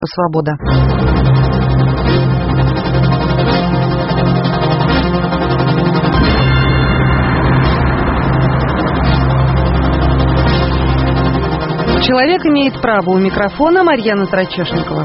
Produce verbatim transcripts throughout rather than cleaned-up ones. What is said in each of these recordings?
Свобода. Человек имеет право. У микрофона Марьяна Трачешникова.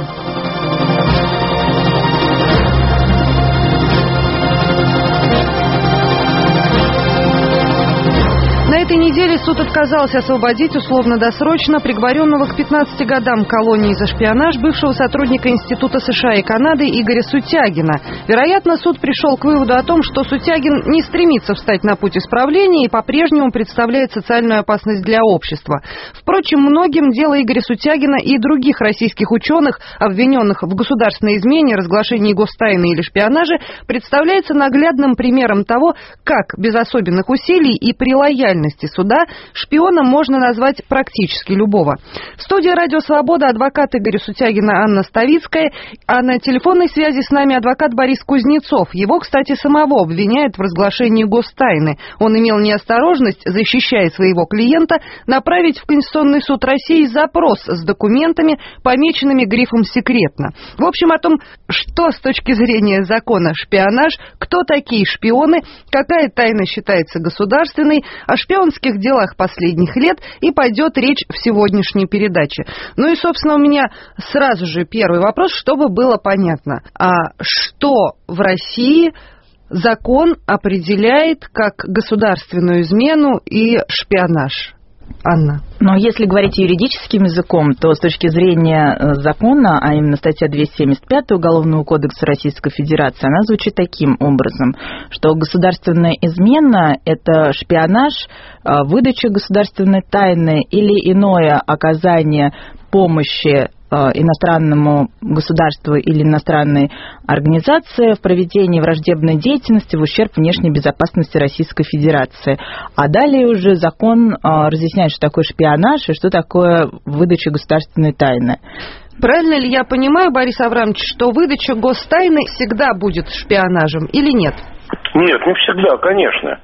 На этой неделе суд отказался освободить условно-досрочно приговоренного к пятнадцати годам колонии за шпионаж бывшего сотрудника Института США и Канады Игоря Сутягина. Вероятно, суд пришел к выводу о том, что Сутягин не стремится встать на путь исправления и по-прежнему представляет социальную опасность для общества. Впрочем, многим дело Игоря Сутягина и других российских ученых, обвиненных в государственной измене, разглашении гостайны или шпионаже, представляется наглядным примером того, как без особенных усилий и при лояльности суда шпионом можно назвать практически любого. В студии «Радио Свобода» адвокат Игоря Сутягина Анна Ставицкая, а на телефонной связи с нами адвокат Борис Кузнецов. Его, кстати, самого обвиняют в разглашении гостайны. Он имел неосторожность, защищая своего клиента, направить в Конституционный суд России запрос с документами, помеченными грифом «секретно». В общем, о том, что с точки зрения закона шпионаж, кто такие шпионы, какая тайна считается государственной, о шпионских делах последних лет и пойдет речь в сегодняшней передаче. Ну и, собственно, у меня сразу же первый вопрос, чтобы было понятно. А что в России закон определяет как государственную измену и шпионаж? Анна. Но если говорить юридическим языком, то с точки зрения закона, а именно статья двести семьдесят пять Уголовного кодекса Российской Федерации, она звучит таким образом, что государственная измена – это шпионаж, выдача государственной тайны или иное оказание помощи иностранному государству или иностранной организации в проведении враждебной деятельности в ущерб внешней безопасности Российской Федерации. А далее уже закон разъясняет, что такое шпионаж и что такое выдача государственной тайны. Правильно ли я понимаю, Борис Аврамович, что выдача гостайны всегда будет шпионажем или нет? Нет, не всегда, конечно.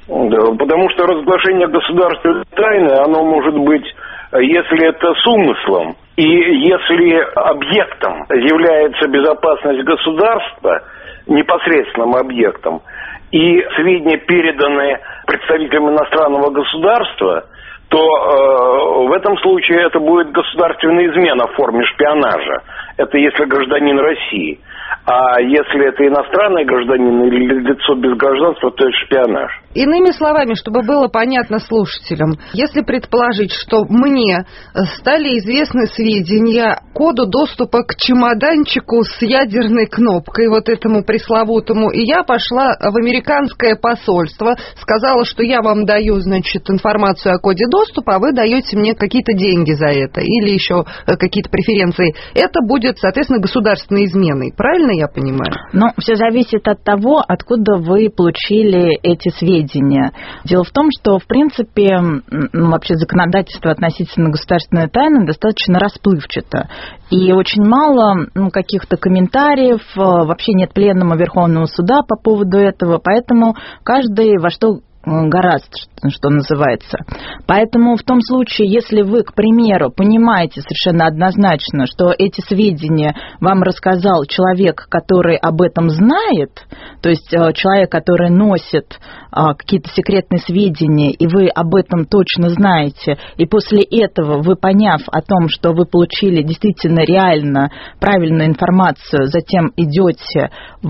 Потому что разглашение государственной тайны, оно может быть, если это с умыслом, и если объектом является безопасность государства, непосредственным объектом, и сведения переданы представителям иностранного государства, то э, в этом случае это будет государственная измена в форме шпионажа. Это если гражданин России. А если это иностранный гражданин или лицо без гражданства, то это шпионаж. Иными словами, чтобы было понятно слушателям, если предположить, что мне стали известны сведения коду доступа к чемоданчику с ядерной кнопкой, вот этому пресловутому, и я пошла в американское посольство, сказала, что я вам даю, значит, информацию о коде доступа, а вы даете мне какие-то деньги за это или еще какие-то преференции, это будет, соответственно, государственной изменой. Правильно я понимаю? Ну, все зависит от того, откуда вы получили эти сведения. Дело в том, что, в принципе, ну, вообще законодательство относительно государственной тайны достаточно расплывчато. И очень мало ну, каких-то комментариев, вообще нет пленума Верховного суда по поводу этого, поэтому каждый во что гораздо, что называется. Поэтому в том случае, если вы, к примеру, понимаете совершенно однозначно, что эти сведения вам рассказал человек, который об этом знает, то есть человек, который носит какие-то секретные сведения, и вы об этом точно знаете, и после этого вы, поняв о том, что вы получили действительно реально правильную информацию, затем идете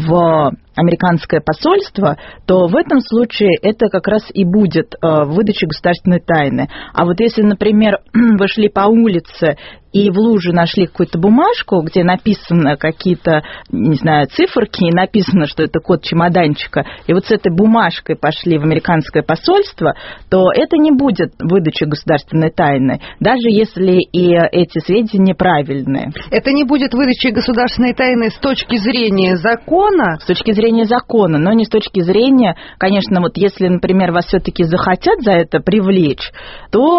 в американское посольство, то в этом случае это как раз и будет выдача государственной тайны. А вот если, например, вы шли по улице и в луже нашли какую-то бумажку, где написано какие-то, не знаю, циферки, и написано, что это код чемоданчика, и вот с этой бумажкой пошли в американское посольство, то это не будет выдача государственной тайны, даже если и эти сведения правильные. Это не будет выдачей государственной тайны с точки зрения закона? С точки зрения закона, но не с точки зрения, конечно, вот если, например, вас все-таки захотят за это привлечь, то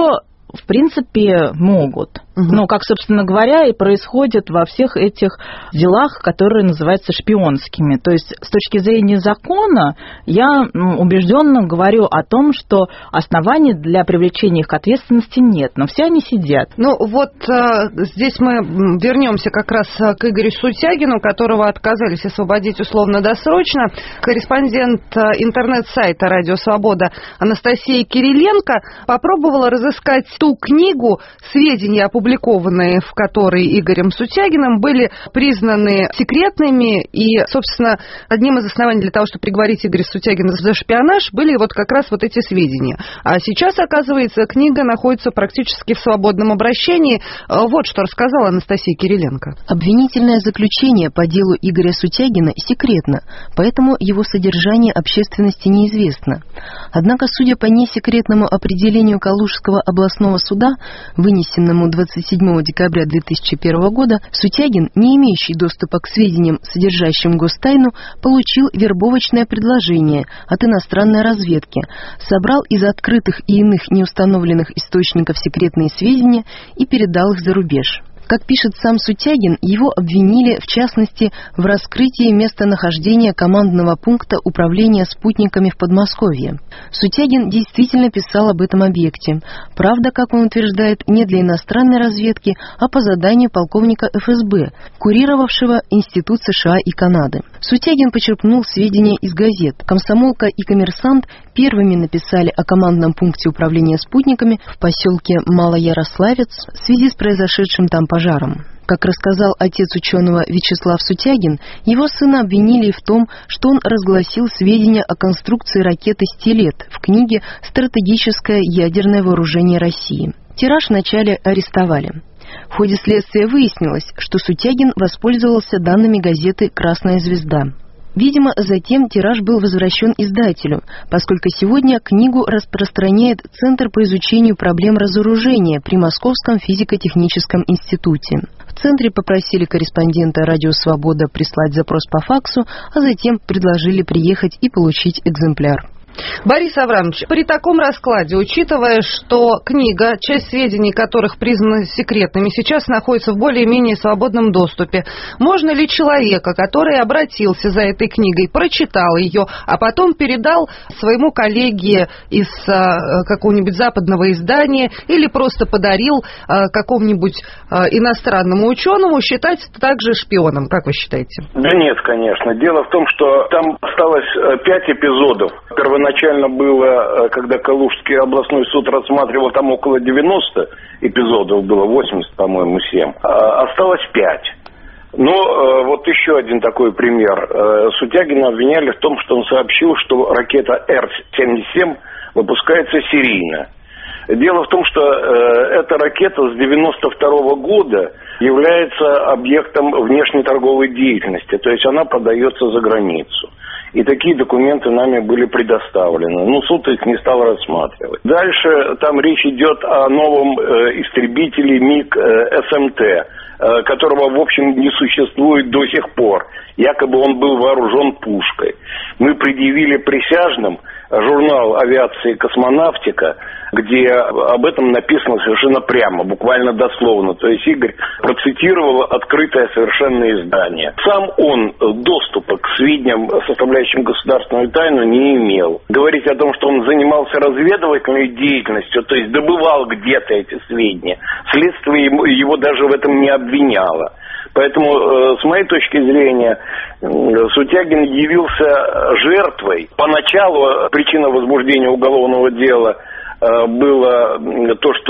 в принципе, могут. Угу. Ну, как, собственно говоря, и происходит во всех этих делах, которые называются шпионскими. То есть, с точки зрения закона, я убежденно говорю о том, что оснований для привлечения их к ответственности нет, но все они сидят. Ну, вот э, здесь мы вернемся как раз к Игорю Сутягину, которого отказались освободить условно-досрочно. Корреспондент интернет-сайта «Радио Свобода» Анастасия Кириленко попробовала разыскать ту книгу, сведения, опубликованные в которой Игорем Сутягиным, были признаны секретными, и, собственно, одним из оснований для того, чтобы приговорить Игоря Сутягина за шпионаж, были вот как раз вот эти сведения. А сейчас, оказывается, книга находится практически в свободном обращении. Вот что рассказала Анастасия Кириленко. Обвинительное заключение по делу Игоря Сутягина секретно, поэтому его содержание общественности неизвестно. Однако, судя по несекретному определению Калужского областного суда, вынесенному двадцать седьмого декабря две тысячи первого года, Сутягин, не имеющий доступа к сведениям, содержащим гостайну, получил вербовочное предложение от иностранной разведки, собрал из открытых и иных неустановленных источников секретные сведения и передал их за рубеж. Как пишет сам Сутягин, его обвинили, в частности, в раскрытии местонахождения командного пункта управления спутниками в Подмосковье. Сутягин действительно писал об этом объекте. Правда, как он утверждает, не для иностранной разведки, а по заданию полковника эф эс бэ, курировавшего Институт США и Канады. Сутягин почерпнул сведения из газет. «Комсомолка» и «Коммерсант» первыми написали о командном пункте управления спутниками в поселке Малоярославец в связи с произошедшим там пожаром. Как рассказал отец ученого Вячеслав Сутягин, его сына обвинили в том, что он разгласил сведения о конструкции ракеты «Стилет» в книге «Стратегическое ядерное вооружение России». Тираж вначале арестовали. В ходе следствия выяснилось, что Сутягин воспользовался данными газеты «Красная звезда». Видимо, затем тираж был возвращен издателю, поскольку сегодня книгу распространяет Центр по изучению проблем разоружения при Московском физико-техническом институте. В центре попросили корреспондента «Радио Свобода» прислать запрос по факсу, а затем предложили приехать и получить экземпляр. Борис Аврамович, при таком раскладе, учитывая, что книга, часть сведений которых признаны секретными, сейчас находится в более-менее свободном доступе, можно ли человека, который обратился за этой книгой, прочитал ее, а потом передал своему коллеге из а, какого-нибудь западного издания или просто подарил а, какому-нибудь а, иностранному ученому, считать также шпионом? Как вы считаете? Да нет, конечно. Дело в том, что там осталось пять эпизодов. Первоначально было, когда Калужский областной суд рассматривал, там около девяноста эпизодов было, восемьдесят, по-моему, семь. Осталось пять. Но вот еще один такой пример. Сутягина обвиняли в том, что он сообщил, что ракета Р семьдесят семь выпускается серийно. Дело в том, что э, эта ракета с девяносто второго года является объектом внешней торговой деятельности, то есть она подается за границу. И такие документы нами были предоставлены. Ну, суд их не стал рассматривать. Дальше там речь идет о новом э, истребителе МиГ э, эс эм тэ, э, которого, в общем, не существует до сих пор. Якобы он был вооружен пушкой. Мы предъявили присяжным журнал «Авиация и космонавтика», где об этом написано совершенно прямо, буквально дословно. То есть Игорь процитировал открытое совершенно издание. Сам он доступа к сведениям, составляющим государственную тайну, не имел. Говорить о том, что он занимался разведывательной деятельностью, то есть добывал где-то эти сведения, следствие его даже в этом не обвиняло. Поэтому, э, с моей точки зрения, э, Сутягин явился жертвой. Поначалу причина возбуждения уголовного дела э, было то, что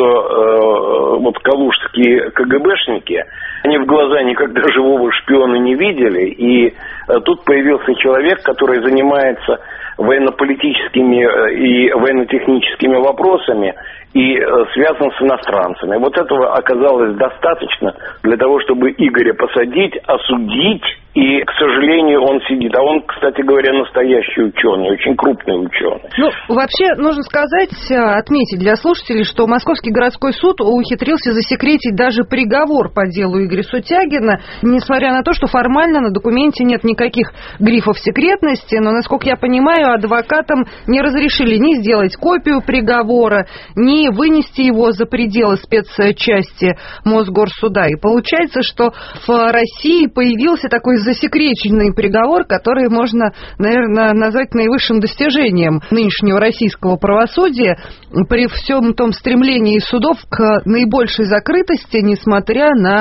э, вот калужские ка гэ бэшники, они в глаза никогда живого шпиона не видели, и э, тут появился человек, который занимается военно-политическими и военно-техническими вопросами и связан с иностранцами. Вот этого оказалось достаточно для того, чтобы Игоря посадить, осудить, и, к сожалению, он сидит. А он, кстати говоря, настоящий ученый, очень крупный ученый. Ну, вообще, нужно сказать, отметить для слушателей, что Московский городской суд ухитрился засекретить даже приговор по делу Игоря Сутягина, несмотря на то, что формально на документе нет никаких грифов секретности, но, насколько я понимаю, адвокатам не разрешили ни сделать копию приговора, ни или вынести его за пределы спецчасти Мосгорсуда. И получается, что в России появился такой засекреченный приговор, который можно, наверное, назвать наивысшим достижением нынешнего российского правосудия при всем том стремлении судов к наибольшей закрытости, несмотря на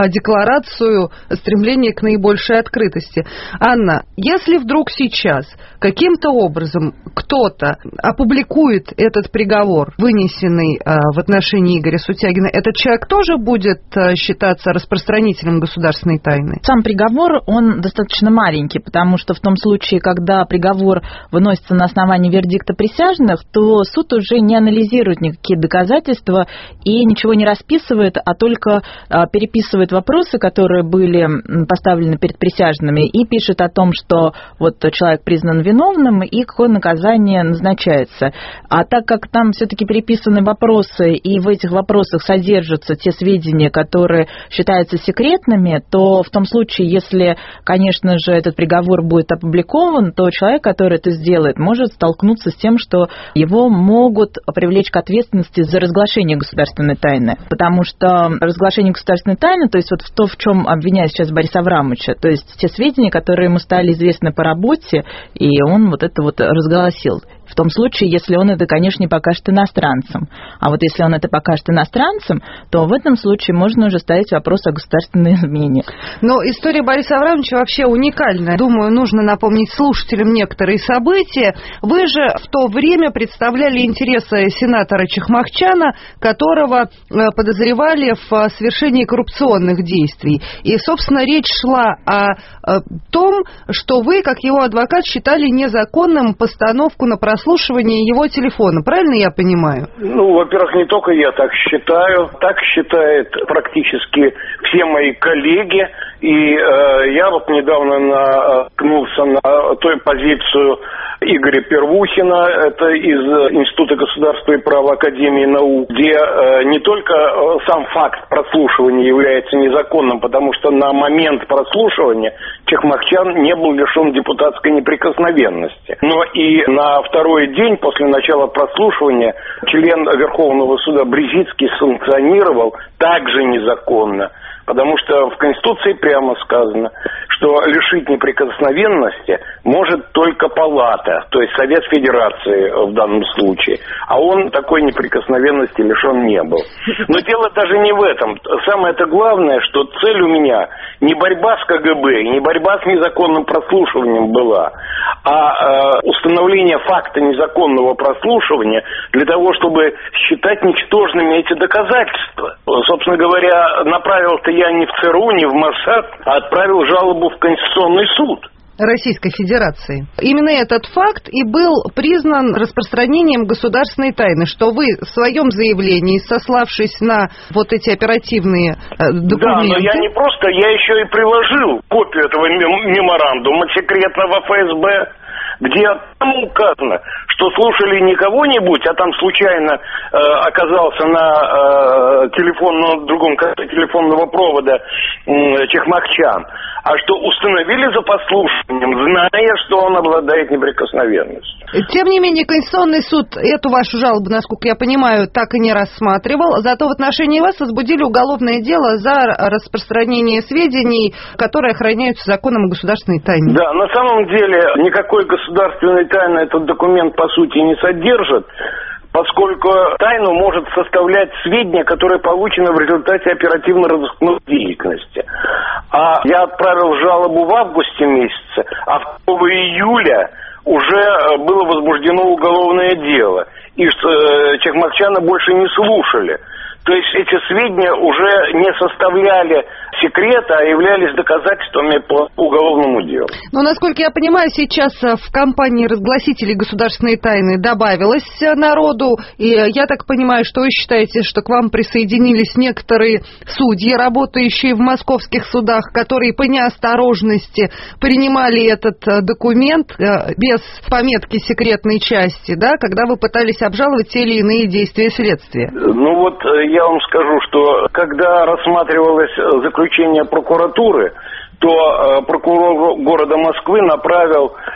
декларацию стремления к наибольшей открытости. Анна, если вдруг сейчас каким-то образом кто-то опубликует этот приговор, вынесенный э, в отношении Игоря Сутягина, этот человек тоже будет э, считаться распространителем государственной тайны? Сам приговор, он достаточно маленький, потому что в том случае, когда приговор выносится на основании вердикта присяжных, то суд уже не анализирует никакие доказательства и ничего не расписывает, а только э, переписывает вопросы, которые были поставлены перед присяжными, и пишет о том, что вот человек признан виновным и какое наказание назначается. А так как там все-таки переписаны вопросы, и в этих вопросах содержатся те сведения, которые считаются секретными, то в том случае, если, конечно же, этот приговор будет опубликован, то человек, который это сделает, может столкнуться с тем, что его могут привлечь к ответственности за разглашение государственной тайны. Потому что разглашение государственной тайны, то есть вот в то, в чем обвиняют сейчас Бориса Аврамовича, то есть те сведения, которые ему стали известны по работе, и он вот это вот разгласил. В том случае, если он это, конечно, не покажет иностранцам. А вот если он это покажет иностранцам, то в этом случае можно уже ставить вопрос о государственной измене. Но история Бориса Аврамовича вообще уникальная. Думаю, нужно напомнить слушателям некоторые события. Вы же в то время представляли интересы сенатора Чехмахчана, которого подозревали в совершении коррупционных действий. И, собственно, речь шла о том, что вы, как его адвокат, считали незаконным постановку на прослушивание слушание его телефона. Правильно я понимаю? Ну, во-первых, не только я так считаю. Так считают практически все мои коллеги. И э, я вот недавно наткнулся на той позицию Игоря Первухина, это из Института государства и права Академии наук, где э, не только сам факт прослушивания является незаконным, потому что на момент прослушивания Чехмахчан не был лишен депутатской неприкосновенности, но и на второй день после начала прослушивания член Верховного суда Брезицкий санкционировал также незаконно. Потому что в Конституции прямо сказано, что лишить неприкосновенности может только палата, то есть Совет Федерации в данном случае. А он такой неприкосновенности лишен не был. Но дело даже не в этом. Самое-то главное, что цель у меня не борьба с ка гэ бэ, не борьба с незаконным прослушиванием была, а э, установление факта незаконного прослушивания для того, чтобы считать ничтожными эти доказательства. Собственно говоря, направил-то я не в цэ эр у, не в Моссад, а отправил жалобу в Конституционный суд Российской Федерации. Именно этот факт и был признан распространением государственной тайны, что вы в своем заявлении, сославшись на вот эти оперативные э, документы... Да, но я не просто, я еще и приложил копию этого меморандума секретного эф эс бэ, где там указано, что слушали не кого-нибудь, а там случайно э, оказался на э, телефонном, другом конце телефонного провода э, Чехмахчан, а что установили за подслушиванием, зная, что он обладает неприкосновенностью. Тем не менее, Конституционный суд эту вашу жалобу, насколько я понимаю, так и не рассматривал, зато в отношении вас возбудили уголовное дело за распространение сведений, которые охраняются законом о государственной тайне. Да, на самом деле никакой государственной тайны этот документ по сути не содержит, поскольку тайну может составлять сведения, которые получены в результате оперативно-розыскной деятельности. А я отправил жалобу в августе месяце, а второго июля уже было возбуждено уголовное дело, и Чехмахчана больше не слушали. То есть эти сведения уже не составляли секрета, а являлись доказательствами по уголовному делу. Но, насколько я понимаю, сейчас в компании разгласителей государственной тайны добавилось народу, и я так понимаю, что вы считаете, что к вам присоединились некоторые судьи, работающие в московских судах, которые по неосторожности принимали этот документ без пометки секретной части, да, когда вы пытались обжаловать те или иные действия следствия? Ну вот я вам скажу, что когда рассматривалось заключение прокуратуры, то прокурор города Москвы направил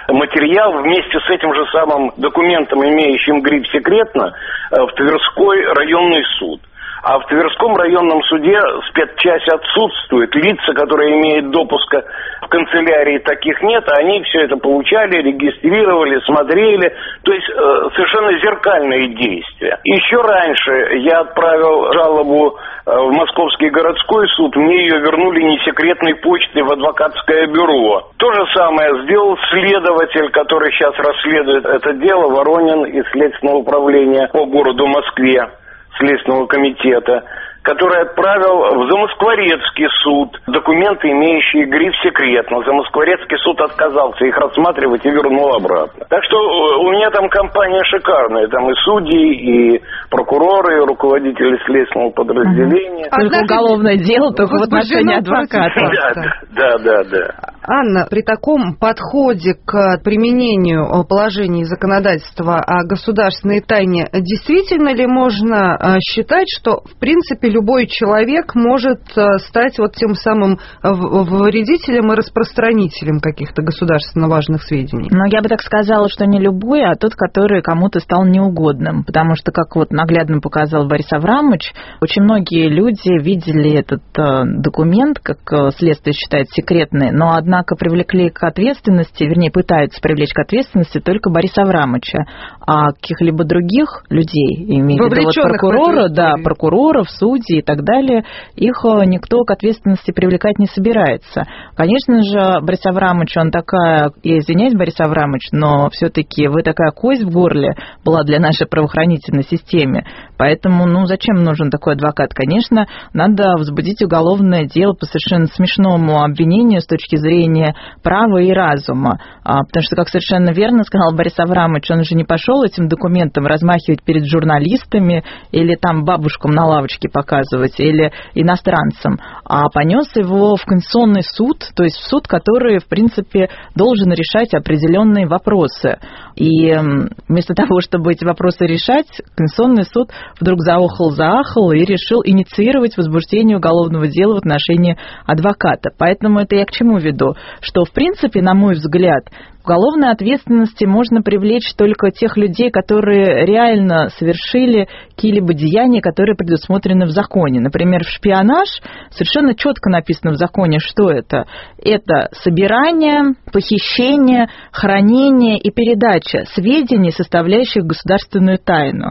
материал вместе с этим же самым документом, имеющим гриф «секретно», в Тверской районный суд. А в Тверском районном суде спецчасть отсутствует. Лица, которые имеют допуска в канцелярии, таких нет. А они все это получали, регистрировали, смотрели. То есть э, совершенно зеркальные действия. Еще раньше я отправил жалобу э, в Московский городской суд. Мне ее вернули не секретной почтой в адвокатское бюро. То же самое сделал следователь, который сейчас расследует это дело, Воронин из Следственного управления по городу Москве. Следственного комитета, который отправил в Замоскворецкий суд документы, имеющие гриф «секретно». Замоскворецкий суд отказался их рассматривать и вернул обратно. Так что у меня там компания шикарная. Там и судьи, и прокуроры, и руководители следственного подразделения. Только Однако уголовное дело, только в отношении адвоката. Да, да, да, да. Анна, при таком подходе к применению положений законодательства о государственной тайне, действительно ли можно считать, что, в принципе, любой человек может стать вот тем самым вредителем и распространителем каких-то государственно важных сведений? Ну, я бы так сказала, что не любой, а тот, который кому-то стал неугодным. Потому что, как вот наглядно показал Борис Аврамович, очень многие люди видели этот документ, как следствие считает, секретный, но одна Однако привлекли к ответственности, вернее, пытаются привлечь к ответственности только Бориса Аврамовича, а каких-либо других людей, имеется в виду вот прокурора, да, прокуроров, судей и так далее, их никто к ответственности привлекать не собирается. Конечно же, Борис Аврамович, он такая, я извиняюсь, Борис Аврамович, но все-таки вы такая кость в горле была для нашей правоохранительной системы, поэтому, ну, зачем нужен такой адвокат? Конечно, надо возбудить уголовное дело по совершенно смешному обвинению с точки зрения права и разума. Потому что, как совершенно верно сказал Борис Аврамович, он же не пошел этим документом размахивать перед журналистами или там бабушкам на лавочке показывать, или иностранцам, а понес его в Конституционный суд, то есть в суд, который, в принципе, должен решать определенные вопросы. И вместо того, чтобы эти вопросы решать, Конституционный суд вдруг заохал-заахал и решил инициировать возбуждение уголовного дела в отношении адвоката. Поэтому это я к чему веду? Что, в принципе, на мой взгляд, к уголовной ответственности можно привлечь только тех людей, которые реально совершили какие-либо деяния, которые предусмотрены в законе. Например, в шпионаж совершенно четко написано в законе, что это. Это собирание, похищение, хранение и передача сведений, составляющих государственную тайну.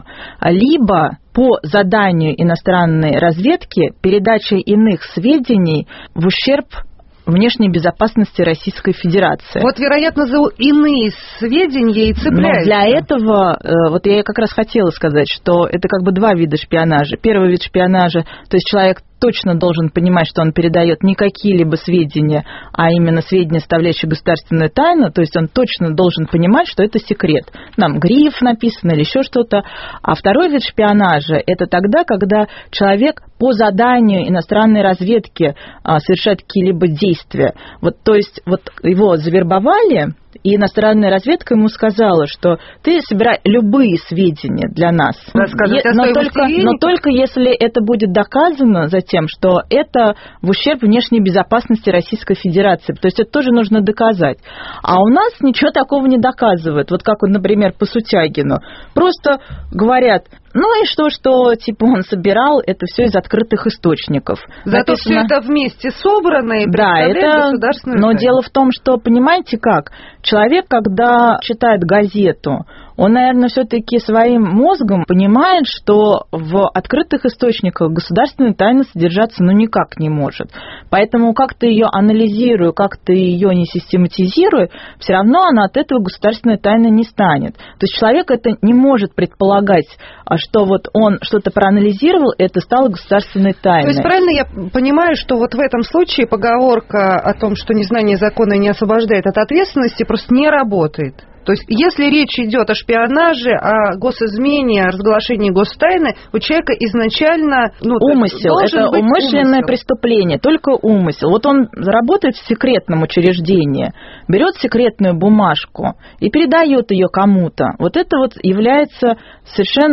Либо по заданию иностранной разведки передача иных сведений в ущерб внешней безопасности Российской Федерации. Вот, вероятно, за иные сведения и цепляются. Но для этого, вот я как раз хотела сказать, что это как бы два вида шпионажа. Первый вид шпионажа, то есть человек точно должен понимать, что он передает не какие-либо сведения, а именно сведения, составляющие государственную тайну, то есть он точно должен понимать, что это секрет. Нам гриф написан или еще что-то. А второй вид шпионажа – это тогда, когда человек по заданию иностранной разведки совершает какие-либо действия. Вот, то есть вот его завербовали, и иностранная разведка ему сказала, что ты собирай любые сведения для нас. Рассказывать но, только, но только если это будет доказано затем, что это в ущерб внешней безопасности Российской Федерации. То есть это тоже нужно доказать. А у нас ничего такого не доказывают. Вот как, например, по Сутягину. Просто говорят, ну и что, что типа он собирал, это все из открытых источников. Зато Написано... все это вместе собрано и представляет да, это... государственную Но тайну. дело в том, что, понимаете как, человек, когда читает газету, он, наверное, все-таки своим мозгом понимает, что в открытых источниках государственная тайна содержаться ну никак не может. Поэтому как ты ее анализируй, как ты ее не систематизируй, все равно она от этого государственной тайны не станет. То есть человек это не может предполагать, что вот он что-то проанализировал, это стало государственной тайной. То есть правильно я понимаю, что вот в этом случае поговорка о том, что незнание закона не освобождает от ответственности, просто не работает? То есть, если речь идет о шпионаже, о госизмене, о разглашении гостайны, у человека изначально... Ну, умысел. Это умышленное умысел. Преступление, только умысел. Вот он работает в секретном учреждении, берет секретную бумажку и передает ее кому-то. Вот это вот является совершенно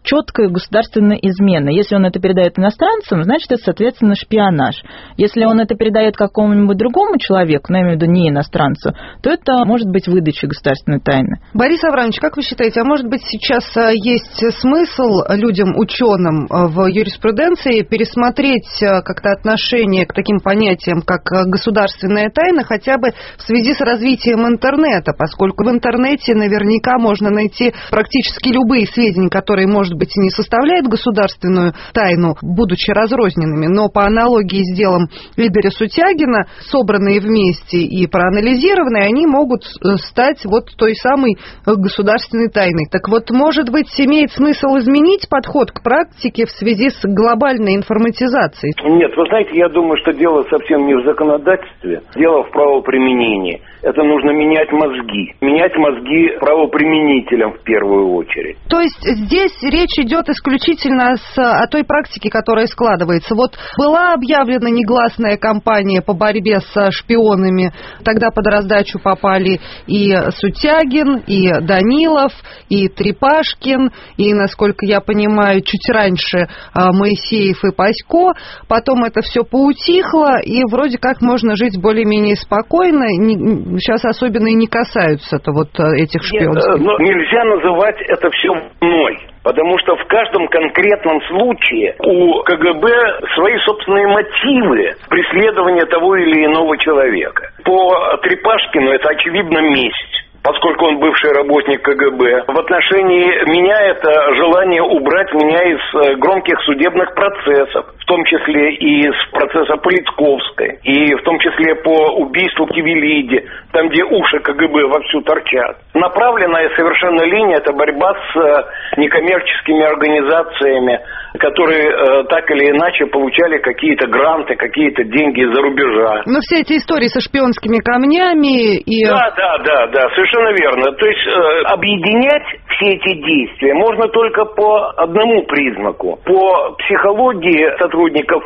четкая государственная измена. Если он это передает иностранцам, значит, это, соответственно, шпионаж. Если он это передает какому-нибудь другому человеку, ну, я имею в виду не иностранцу, то это может быть выдача государственной тайны. Борис Аврамович, как вы считаете, а может быть сейчас есть смысл людям, ученым в юриспруденции пересмотреть как-то отношение к таким понятиям, как государственная тайна, хотя бы в связи с развитием интернета, поскольку в интернете наверняка можно найти практически любые сведения, которые, может быть, и не составляют государственную тайну, будучи разрозненными, но по аналогии с делом Игоря Сутягина, собранные вместе и проанализированные, они могут стать вот той самой государственной тайной. Так вот, может быть, имеет смысл изменить подход к практике в связи с глобальной информатизацией? Нет, вы знаете, я думаю, что дело совсем не в законодательстве, дело в правоприменении. Это нужно менять мозги. Менять мозги правоприменителям в первую очередь. То есть здесь речь идет исключительно с, о той практике, которая складывается. Вот была объявлена негласная кампания по борьбе с шпионами. Тогда под раздачу попали и Сутягин, и Данилов, и Трепашкин, и, насколько я понимаю, чуть раньше Моисеев и Пасько. Потом это все поутихло, и вроде как можно жить более-менее спокойно. Сейчас особенно и не касаются-то вот этих шпионских. Нет, но нельзя называть это все мной. Потому что в каждом конкретном случае у КГБ свои собственные мотивы преследования того или иного человека. По Трепашкину это, очевидно, месть, поскольку он бывший работник КГБ. В отношении меня это желание убрать меня из громких судебных процессов, в том числе и из процесса Политковской, и в том числе по убийству Кивелиди, там, где уши КГБ вовсю торчат. Направленная совершенно линия – это борьба с некоммерческими организациями, которые э, так или иначе получали какие-то гранты, какие-то деньги из-за рубежа. Но все эти истории со шпионскими камнями и... Да, да, да, да, совершенно верно. То есть э, объединять все эти действия можно только по одному признаку. По психологии сотрудников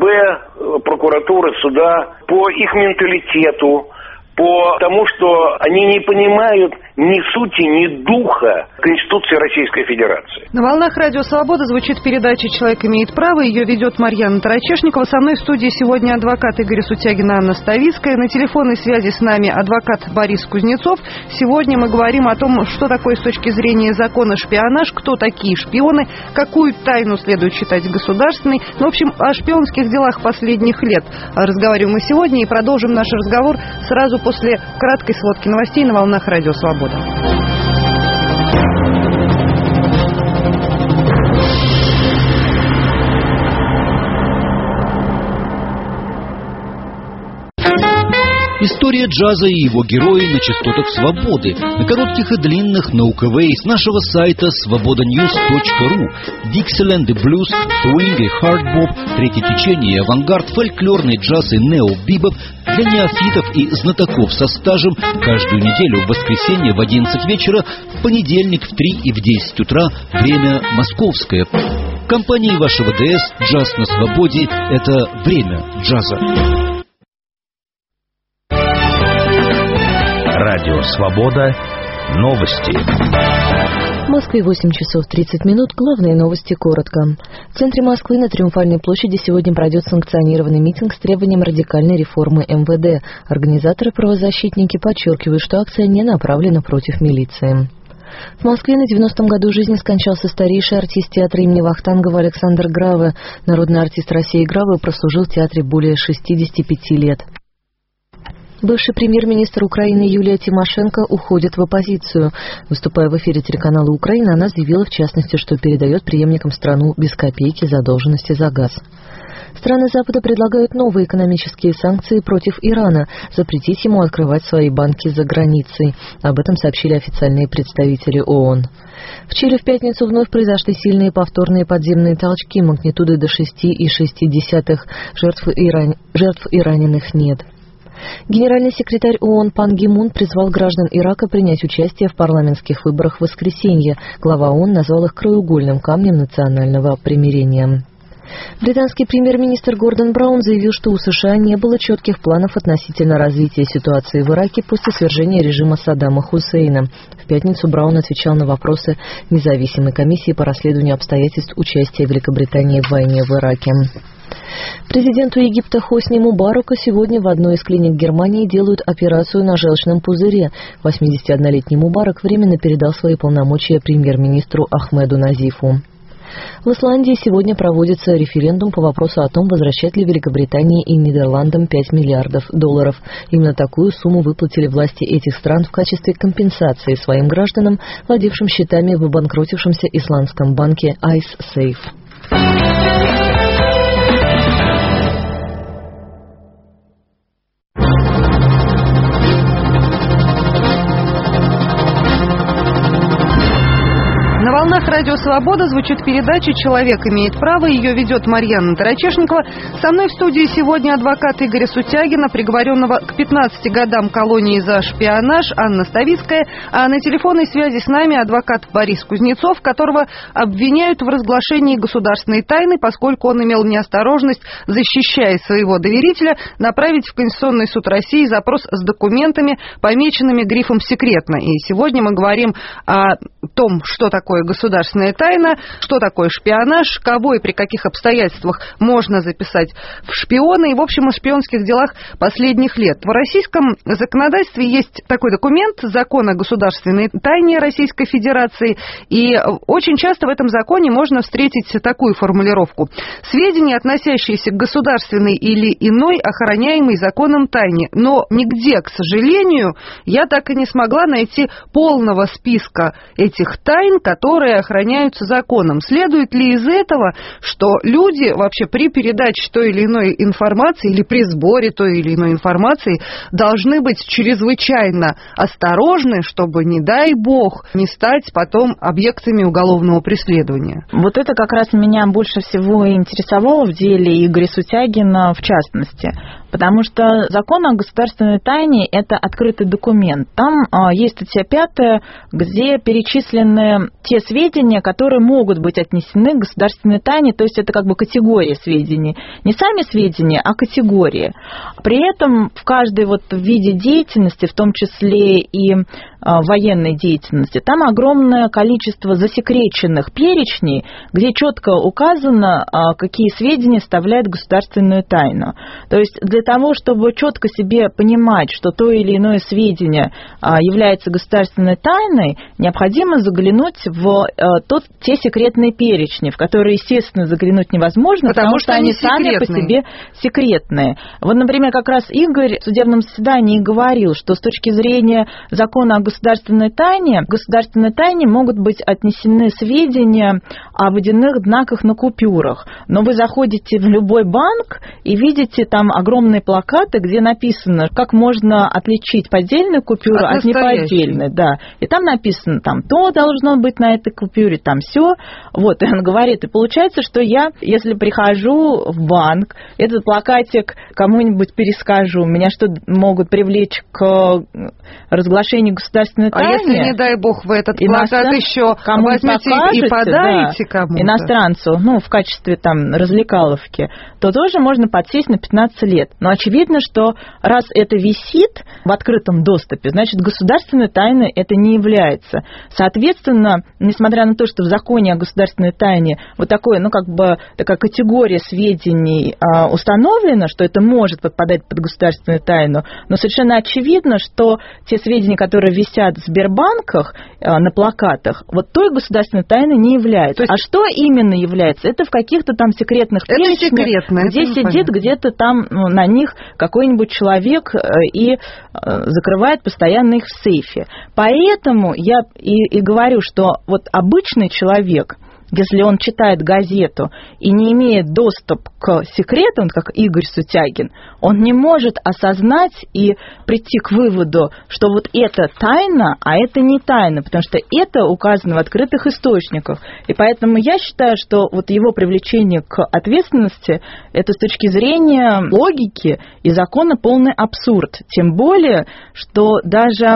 ФСБ, прокуратуры, суда, по их менталитету, по тому, что они не понимают ни сути, ни духа Конституции Российской Федерации. На волнах Радио Свобода звучит передача «Человек имеет право». Ее ведет Марьяна Тарачешникова. Со мной в студии сегодня адвокат Игорь Сутягин, Анна Ставицкая. На телефонной связи с нами адвокат Борис Кузнецов. Сегодня мы говорим о том, что такое с точки зрения закона шпионаж, кто такие шпионы, какую тайну следует считать государственной. Ну, в общем, о шпионских делах последних лет разговариваем мы сегодня и продолжим наш разговор сразу после краткой сводки новостей на волнах Радио Свобода. История джаза и его герои на частотах свободы, на коротких и длинных, на УКВ, с нашего сайта свобода ньюс точка ру. Диксиленд и блюз, свинг и хардбоп, третье течение, авангард, фольклорный джаз и нео-бибоп для неофитов и знатоков со стажем каждую неделю в воскресенье в одиннадцать вечера, в понедельник в три и в десять утра, время московское. В компании вашего ДС «Джаз на свободе» — это время джаза. Радио «Свобода». Новости. В Москве восемь часов тридцать минут. Главные новости коротко. В центре Москвы на Триумфальной площади сегодня пройдет санкционированный митинг с требованием радикальной реформы эм вэ дэ. Организаторы-правозащитники подчеркивают, что акция не направлена против милиции. В Москве на девяностом году жизни скончался старейший артист театра имени Вахтангова Александр Граве. Народный артист России Граве прослужил в театре более шестидесяти пяти лет. Бывший премьер-министр Украины Юлия Тимошенко уходит в оппозицию. Выступая в эфире телеканала «Украина», она заявила, в частности, что передает преемникам страну без копейки задолженности за газ. Страны Запада предлагают новые экономические санкции против Ирана, запретить ему открывать свои банки за границей. Об этом сообщили официальные представители ООН. В Чили в пятницу вновь произошли сильные повторные подземные толчки магнитудой до шести целых шесть десятых. Жертв и, ран... Жертв и раненых нет. Генеральный секретарь ООН Пан Ги Мун призвал граждан Ирака принять участие в парламентских выборах в воскресенье. Глава ООН назвал их краеугольным камнем национального примирения. Британский премьер-министр Гордон Браун заявил, что у США не было четких планов относительно развития ситуации в Ираке после свержения режима Саддама Хусейна. В пятницу Браун отвечал на вопросы независимой комиссии по расследованию обстоятельств участия Великобритании в войне в Ираке. Президенту Египта Хосни Мубараку сегодня в одной из клиник Германии делают операцию на желчном пузыре. восьмидесятиоднолетний Мубарак временно передал свои полномочия премьер-министру Ахмеду Назифу. В Исландии сегодня проводится референдум по вопросу о том, возвращать ли Великобритании и Нидерландам пять миллиардов долларов. Именно такую сумму выплатили власти этих стран в качестве компенсации своим гражданам, владевшим счетами в обанкротившемся исландском банке IceSafe. На волнах Радио Свобода звучит передача «Человек имеет право». Ее ведет Марьяна Тарачешникова. Со мной в студии сегодня адвокат Игоря Сутягина, приговоренного к пятнадцати годам колонии за шпионаж, Анна Ставицкая. А на телефонной связи с нами адвокат Борис Кузнецов, которого обвиняют в разглашении государственной тайны, поскольку он имел неосторожность, защищая своего доверителя, направить в Конституционный суд России запрос с документами, помеченными грифом «секретно». И сегодня мы говорим о том, что такое государственная тайна, что такое шпионаж, кого и при каких обстоятельствах можно записать в шпионы, и, в общем, о шпионских делах последних лет. В российском законодательстве есть такой документ, закон о государственной тайне Российской Федерации, и очень часто в этом законе можно встретить такую формулировку: сведения, относящиеся к государственной или иной охраняемой законом тайне. Но нигде, к сожалению, я так и не смогла найти полного списка этих тайн, которые охраняются законом. Следует ли из этого, что люди вообще при передаче той или иной информации или при сборе той или иной информации должны быть чрезвычайно осторожны, чтобы, не дай бог, не стать потом объектами уголовного преследования? Вот это как раз меня больше всего интересовало в деле Игоря Сутягина в частности. Потому что закон о государственной тайне – это открытый документ. Там а, есть статья пятая, где перечислены те сведения, которые могут быть отнесены к государственной тайне, то есть это как бы категория сведений. Не сами сведения, а категории. При этом в каждой вот виде деятельности, в том числе и а, военной деятельности, там огромное количество засекреченных перечней, где четко указано, а, какие сведения вставляют в государственную тайну. То есть для Для того, чтобы четко себе понимать, что то или иное сведение является государственной тайной, необходимо заглянуть в тот, те секретные перечни, в которые, естественно, заглянуть невозможно, потому, потому что, что они сами по себе секретные. Вот, например, как раз Игорь в судебном заседании говорил, что с точки зрения закона о государственной тайне, в государственной тайне могут быть отнесены сведения о водяных знаках на купюрах. Но вы заходите в любой банк и видите там огромные плакаты, где написано, как можно отличить поддельную купюру от, от неподдельной. Да. И там написано, там то должно быть на этой купюре, там все. Вот, и он говорит, и получается, что я, если прихожу в банк, этот плакатик кому-нибудь перескажу, меня что, могут привлечь к разглашению государственной тайны? А если, не дай бог, вы этот плакат еще возьмете и подарите да, кому-то? Иностранцу, ну, в качестве там развлекаловки, то тоже можно подсесть на пятнадцать лет. Но очевидно, что раз это висит в открытом доступе, значит, государственной тайной это не является. Соответственно, несмотря на то, что в законе о государственной тайне вот такое, ну, как бы такая категория сведений а, установлена, что это может подпадать под государственную тайну, но совершенно очевидно, что те сведения, которые висят в Сбербанках а, на плакатах, вот той государственной тайной не являются. Есть... А что именно является? Это в каких-то там секретных перечнях, где сидит понятно. Где-то там ну, на них какой-нибудь человек и закрывает постоянно их в сейфе. Поэтому я и, и говорю, что вот обычный человек, если он читает газету и не имеет доступ к секретам, как Игорь Сутягин, он не может осознать и прийти к выводу, что вот это тайна, а это не тайна, потому что это указано в открытых источниках. И поэтому я считаю, что вот его привлечение к ответственности, это с точки зрения логики и закона полный абсурд. Тем более, что даже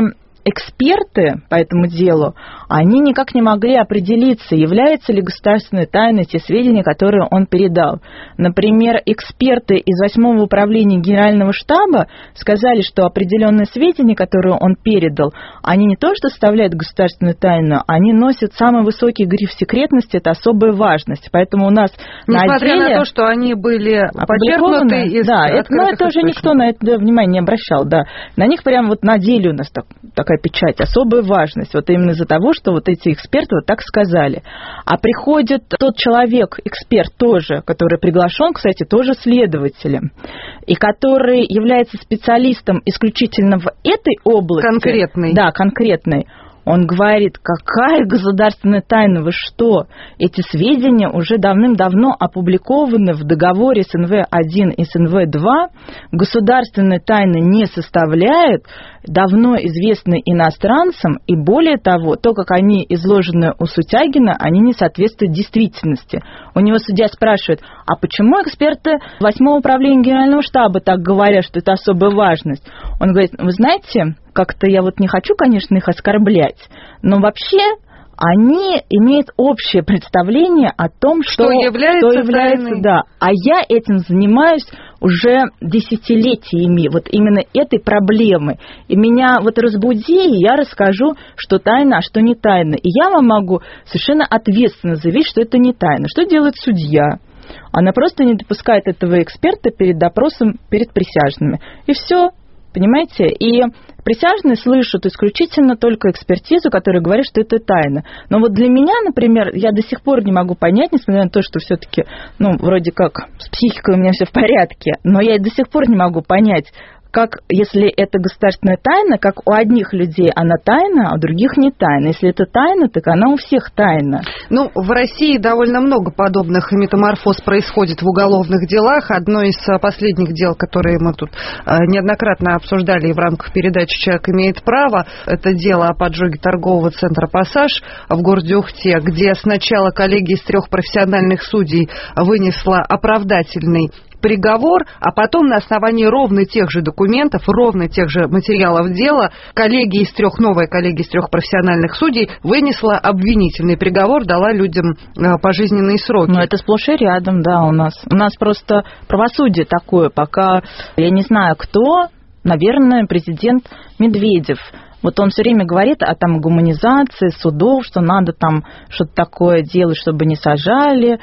эксперты по этому делу, они никак не могли определиться, являются ли государственной тайной те сведения, которые он передал. Например, эксперты из восьмого управления Генерального штаба сказали, что определенные сведения, которые он передал, они не то что составляют государственную тайну, они носят самый высокий гриф секретности, это особая важность. Поэтому у нас несмотря на, отделе на то, что они были подчеркнуты из да, это, но это уже никто на это внимание не обращал, да. На них прямо вот на деле у нас так, такая печать, особая важность, вот именно из-за того, что вот эти эксперты вот так сказали. А приходит тот человек, эксперт тоже, который приглашен, кстати, тоже следователем, и который является специалистом исключительно в этой области. Конкретной. Да, конкретной. Он говорит, какая государственная тайна, вы что? Эти сведения уже давным-давно опубликованы в договоре с эн вэ один и с эн вэ два, государственной тайны не составляют, давно известны иностранцам, и более того, то, как они изложены у Сутягина, они не соответствуют действительности. У него судья спрашивает, а почему эксперты восьмого управления Генерального штаба так говорят, что это особая важность? Он говорит, вы знаете, как-то я вот не хочу, конечно, их оскорблять, но вообще они имеют общее представление о том, что, что является, что является да. А я этим занимаюсь уже десятилетиями, вот именно этой проблемы. И меня вот разбуди, и я расскажу, что тайна, а что не тайна. И я вам могу совершенно ответственно заявить, что это не тайна. Что делает судья? Она просто не допускает этого эксперта перед допросом, перед присяжными. И все. Понимаете? И присяжные слышат исключительно только экспертизу, которая говорит, что это тайна. Но вот для меня, например, я до сих пор не могу понять, несмотря на то, что все-таки, ну, вроде как с психикой у меня все в порядке, но я до сих пор не могу понять, как, если это государственная тайна, как у одних людей она тайна, а у других не тайна. Если это тайна, так она у всех тайна. Ну, в России довольно много подобных метаморфоз происходит в уголовных делах. Одно из последних дел, которые мы тут неоднократно обсуждали в рамках передачи «Человек имеет право», это дело о поджоге торгового центра «Пассаж» в городе Ухте, где сначала коллегия из трех профессиональных судей вынесла оправдательный приговор, а потом на основании ровно тех же документов, ровно тех же материалов дела, коллегия из трех, новая коллегия из трех профессиональных судей вынесла обвинительный приговор, дала людям пожизненные сроки. Ну, это сплошь и рядом, да, у нас. У нас просто правосудие такое, пока, я не знаю кто, наверное, президент Медведев. Вот он все время говорит о там гуманизации судов, что надо там что-то такое делать, чтобы не сажали.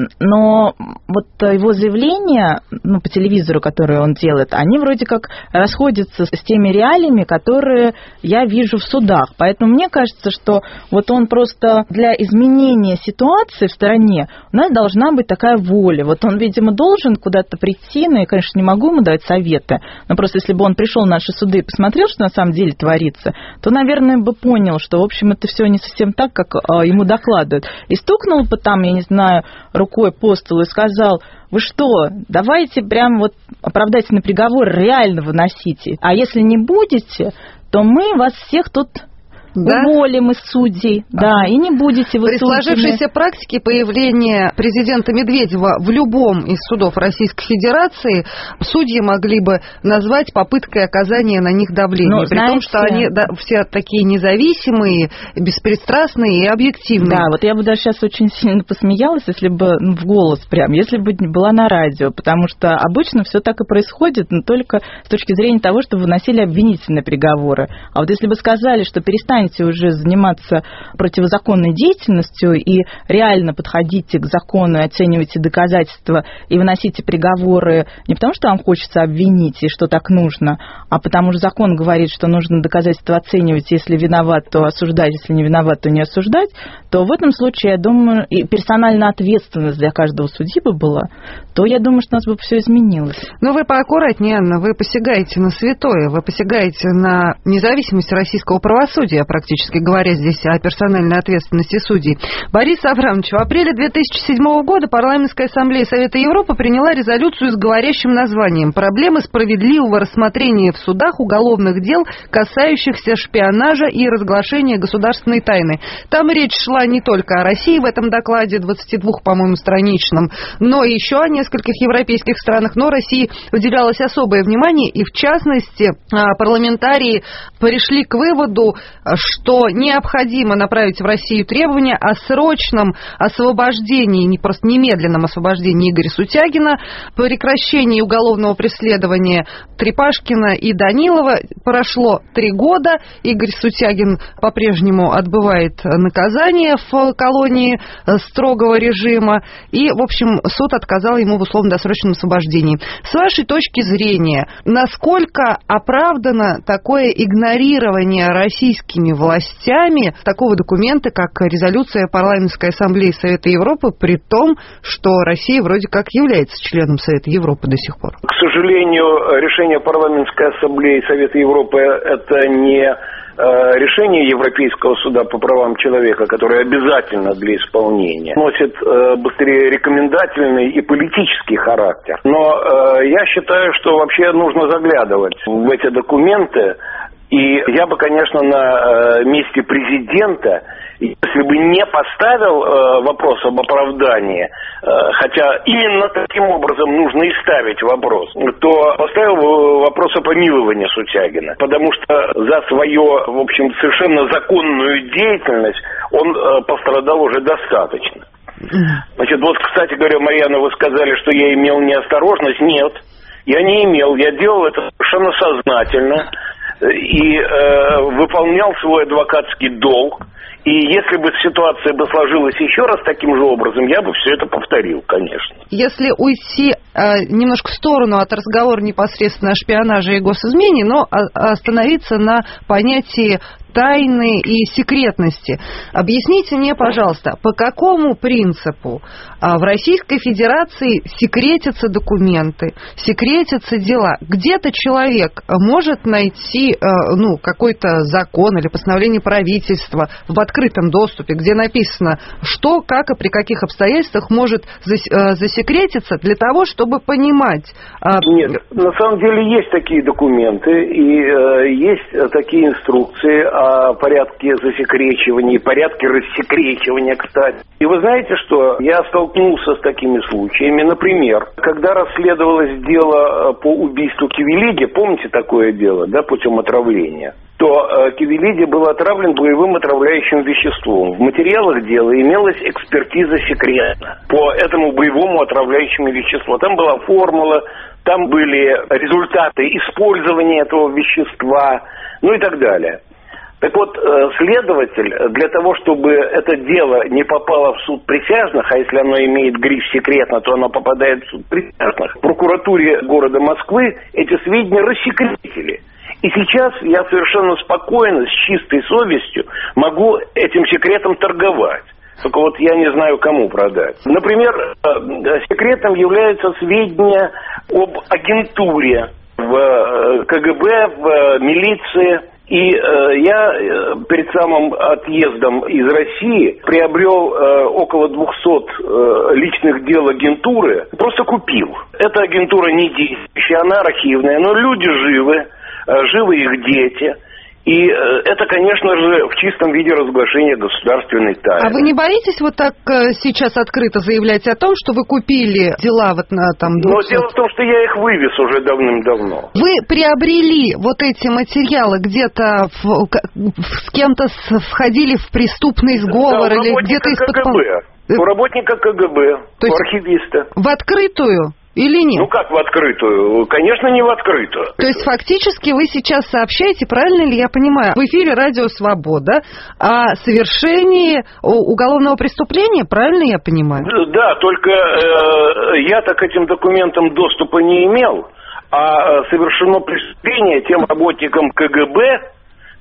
Но вот его заявления, ну, по телевизору, которые он делает, они вроде как расходятся с теми реалиями, которые я вижу в судах. Поэтому мне кажется, что вот он просто для изменения ситуации в стране у нас должна быть такая воля. Вот он, видимо, должен куда-то прийти, но я, конечно, не могу ему дать советы, но просто если бы он пришел в наши суды и посмотрел, что на самом деле творится, то, наверное, бы понял, что, в общем, это все не совсем так, как э, ему докладывают. И стукнул бы там, я не знаю, рукой по столу и сказал, вы что, давайте прям вот оправдательный приговор реально выносите. А если не будете, то мы вас всех тут... Да? Уволим из судей, да, и не будете вы При сложившейся практике появления президента Медведева в любом из судов Российской Федерации судьи могли бы назвать попыткой оказания на них давления, ну, при знаете, том, что они да, все такие независимые, беспристрастные и объективные. Да, вот я бы даже сейчас очень сильно посмеялась, если бы ну, в голос прям, если бы была на радио, потому что обычно все так и происходит, но только с точки зрения того, что выносили обвинительные приговоры. А вот если бы сказали, что перестаньте уже заниматься противозаконной деятельностью и реально подходите к закону, оценивайте доказательства и выносите приговоры не потому, что вам хочется обвинить и что так нужно, а потому что закон говорит, что нужно доказательства оценивать, если виноват, то осуждать, если не виноват, то не осуждать, то в этом случае, я думаю, и персональная ответственность для каждого судьи бы была, то я думаю, что у нас бы все изменилось. Но вы поаккуратнее, Анна, вы посягаете на святое, вы посягаете на независимость российского правосудия. практически говоря, здесь о персональной ответственности судей. Борис Абрамович, в апреле две тысячи седьмого года Парламентская ассамблея Совета Европы приняла резолюцию с говорящим названием «Проблемы справедливого рассмотрения в судах уголовных дел, касающихся шпионажа и разглашения государственной тайны». Там речь шла не только о России в этом докладе, двадцати двух, по-моему, страничном, но еще о нескольких европейских странах. Но России уделялось особое внимание, и в частности парламентарии пришли к выводу, что необходимо направить в Россию требования о срочном освобождении, не просто немедленном освобождении Игоря Сутягина, прекращении уголовного преследования Трепашкина и Данилова. Прошло три года, Игорь Сутягин по-прежнему отбывает наказание в колонии строгого режима, и, в общем, суд отказал ему в условно-досрочном освобождении. С вашей точки зрения, насколько оправдано такое игнорирование российскими властями такого документа, как резолюция Парламентской ассамблеи Совета Европы, при том, что Россия вроде как является членом Совета Европы до сих пор? К сожалению, решение Парламентской ассамблеи Совета Европы – это не решение Европейского суда по правам человека, которое обязательно для исполнения, носит э, быстрее рекомендательный и политический характер. Но э, я считаю, что вообще нужно заглядывать в эти документы. И я бы, конечно, на э, месте президента, если бы не поставил э, вопрос об оправдании, э, хотя именно таким образом нужно и ставить вопрос, то поставил бы вопрос о помиловании Сутягина. Потому что за свою, в общем, совершенно законную деятельность он э, пострадал уже достаточно. Значит, вот, кстати говоря, Марьяна, вы сказали, что я имел неосторожность. Нет, я не имел. Я делал это совершенно сознательно и э, выполнял свой адвокатский долг. И если бы ситуация бы сложилась еще раз таким же образом, я бы все это повторил, конечно. Если уйти э, немножко в сторону от разговора непосредственно о шпионаже и госизмене, но а, остановиться на понятии тайны и секретности. Объясните мне, пожалуйста, по какому принципу в Российской Федерации секретятся документы, секретятся дела? Где-то человек может найти ну, какой-то закон или постановление правительства в открытом доступе, где написано, что, как и при каких обстоятельствах может засекретиться для того, чтобы понимать. Нет, на самом деле есть такие документы и э, есть такие инструкции о порядке засекречивания и порядке рассекречивания, кстати. И вы знаете, что я столкнулся с такими случаями. Например, когда расследовалось дело по убийству Кивелиди, помните такое дело, да, путем отравления, то э, Кивелиди был отравлен боевым отравляющим веществом. В материалах дела имелась экспертиза секретна по этому боевому отравляющему веществу. Там была формула, там были результаты использования этого вещества, ну и так далее. Так вот, следователь, для того, чтобы это дело не попало в суд присяжных, а если оно имеет гриф «секретно», то оно попадает в суд присяжных, в прокуратуре города Москвы эти сведения рассекретили. И сейчас я совершенно спокойно, с чистой совестью могу этим секретом торговать. Только вот я не знаю, кому продать. Например, секретом являются сведения об агентуре в КГБ, в милиции. И э, я э, перед самым отъездом из России приобрел э, около двухсот э, личных дел агентуры, просто купил. Эта агентура не действующая, она архивная, но люди живы, э, живы их дети. И э, это, конечно же, в чистом виде разглашение государственной тайны. А вы не боитесь вот так э, сейчас открыто заявлять о том, что вы купили дела вот на там двухсот? Но дело в том, что я их вывез уже давным-давно. Вы приобрели вот эти материалы где-то в, в, с кем-то с, входили в преступный сговор, да, или где-то из-под КГБ. У работника КГБ, то есть у архивиста. В открытую? Или нет? Ну как в открытую? Конечно, не в открытую. То есть фактически вы сейчас сообщаете, правильно ли я понимаю, в эфире «Радио Свобода» о совершении уголовного преступления, правильно я понимаю? Да, только э, я-то к этим документам доступа не имел, а совершено преступление тем работникам КГБ,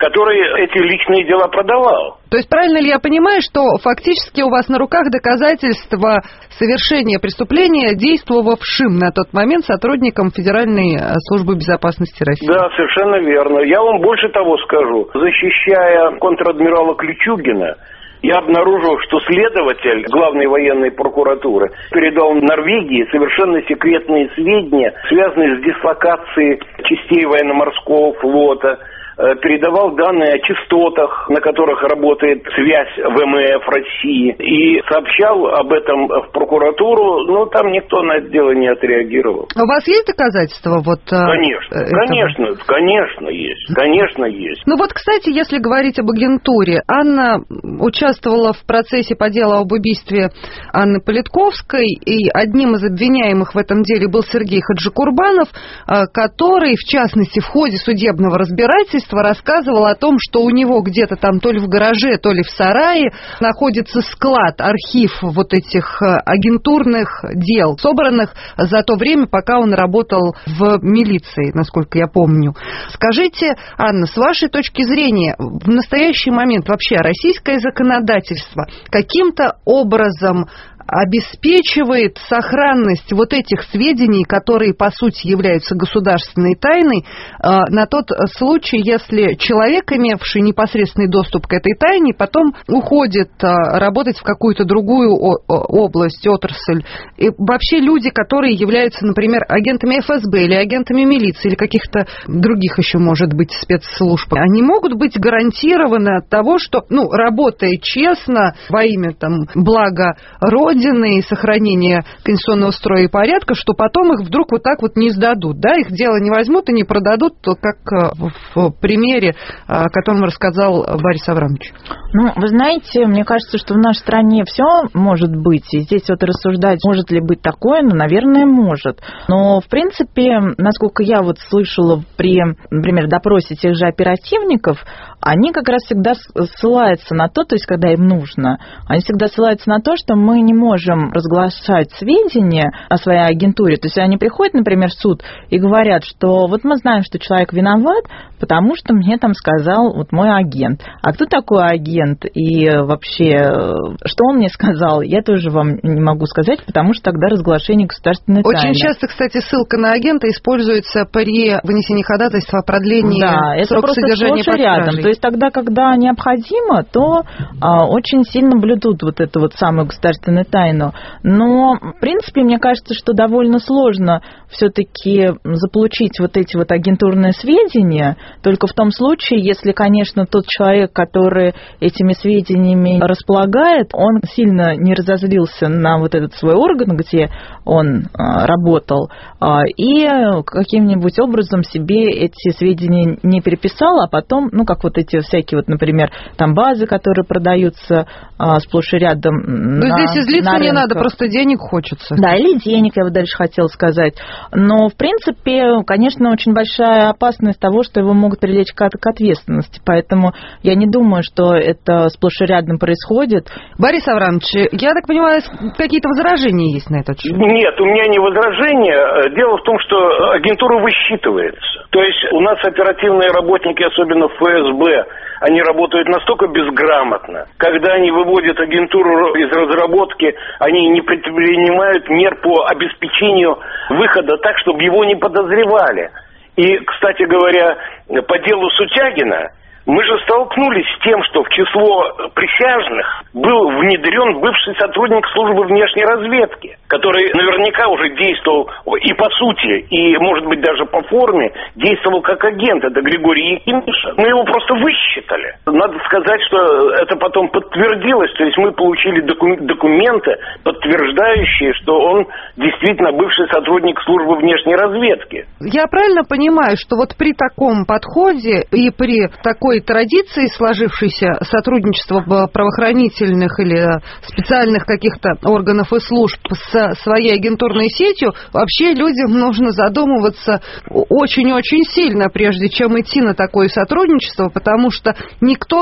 который эти личные дела продавал. То есть правильно ли я понимаю, что фактически у вас на руках доказательства совершения преступления, действовавшим на тот момент сотрудником Федеральной службы безопасности России? Да, совершенно верно. Я вам больше того скажу. Защищая контр-адмирала Ключугина, я обнаружил, что следователь главной военной прокуратуры передал Норвегии совершенно секретные сведения, связанные с дислокацией частей военно-морского флота, передавал данные о частотах, на которых работает связь ВМФ России, и сообщал об этом в прокуратуру, но там никто на это дело не отреагировал. У вас есть доказательства? Вот, конечно, этого? конечно, конечно есть, конечно есть. Ну вот, кстати, если говорить об агентуре, Анна участвовала в процессе по делу об убийстве Анны Политковской, и одним из обвиняемых в этом деле был Сергей Хаджикурбанов, который, в частности, в ходе судебного разбирательства рассказывал о том, что у него где-то там то ли в гараже, то ли в сарае находится склад, архив вот этих агентурных дел, собранных за то время, пока он работал в милиции, насколько я помню. Скажите, Анна, с вашей точки зрения, в настоящий момент вообще российское законодательство каким-то образом обеспечивает сохранность вот этих сведений, которые, по сути, являются государственной тайной, на тот случай, если человек, имевший непосредственный доступ к этой тайне, потом уходит работать в какую-то другую область, отрасль. И вообще люди, которые являются, например, агентами эф эс бэ или агентами милиции, или каких-то других еще, может быть, спецслужб, они могут быть гарантированы от того, что, ну, работая честно во имя там блага Родины, и сохранение конституционного строя и порядка, что потом их вдруг вот так вот не сдадут, да, их дело не возьмут и не продадут, как в примере, о котором рассказал Борис Аврамович. Ну, вы знаете, мне кажется, что в нашей стране все может быть, и здесь вот рассуждать, может ли быть такое, ну, наверное, может. Но, в принципе, насколько я вот слышала при, например, допросе тех же оперативников, они как раз всегда ссылаются на то, то есть, когда им нужно, они всегда ссылаются на то, что мы не можем разглашать сведения о своей агентуре. То есть они приходят, например, в суд и говорят, что вот мы знаем, что человек виноват, потому что мне там сказал вот мой агент. А кто такой агент и вообще, что он мне сказал, я тоже вам не могу сказать, потому что тогда разглашение государственной тайны. Очень часто, кстати, ссылка на агента используется при вынесении ходатайства о продлении да, срока содержания под рядом. То есть тогда, когда необходимо, то а, очень сильно блюдут вот эту вот самую государственную тайну. Но, в принципе, мне кажется, что довольно сложно все-таки заполучить вот эти вот агентурные сведения, только в том случае, если, конечно, тот человек, который этими сведениями располагает, он сильно не разозлился на вот этот свой орган, где он а, работал, а, и каким-нибудь образом себе эти сведения не переписал, а потом, ну, как вот эти всякие вот, например, там базы, которые продаются а, сплошь и рядом. Ну, на, здесь излиться не надо, просто денег хочется. Да, или денег, я бы дальше хотела сказать. Но, в принципе, конечно, очень большая опасность того, что его могут привлечь к, к ответственности. Поэтому я не думаю, что это сплошь и рядом происходит. Борис Аврамович, я так понимаю, какие-то возражения есть на этот счет? Нет, у меня не возражения. Дело в том, что агентура высчитывается. То есть у нас оперативные работники, особенно в эф эс бэ, они работают настолько безграмотно. Когда они выводят агентуру из разработки, они не предпринимают мер по обеспечению выхода так, чтобы его не подозревали. И, кстати говоря, по делу Сутягина мы же столкнулись с тем, что в число присяжных был внедрен бывший сотрудник службы внешней разведки, который наверняка уже действовал и по сути, и, может быть, даже по форме, действовал как агент. Это Григорий Якимиша. Мы его просто высчитали. Надо сказать, что это потом подтвердилось. То есть мы получили доку- документы, подтверждающие, что он действительно бывший сотрудник службы внешней разведки. Я правильно понимаю, что вот при таком подходе и при такой традиции, сложившейся сотрудничества правоохранительных или специальных каких-то органов и служб со своей агентурной сетью, вообще людям нужно задумываться очень-очень сильно, прежде чем идти на такое сотрудничество, потому что никто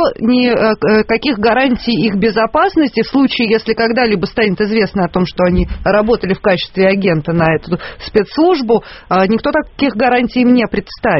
никаких гарантий их безопасности в случае, если когда-либо станет известно о том, что они работали в качестве агента на эту спецслужбу, никто таких гарантий им не представит.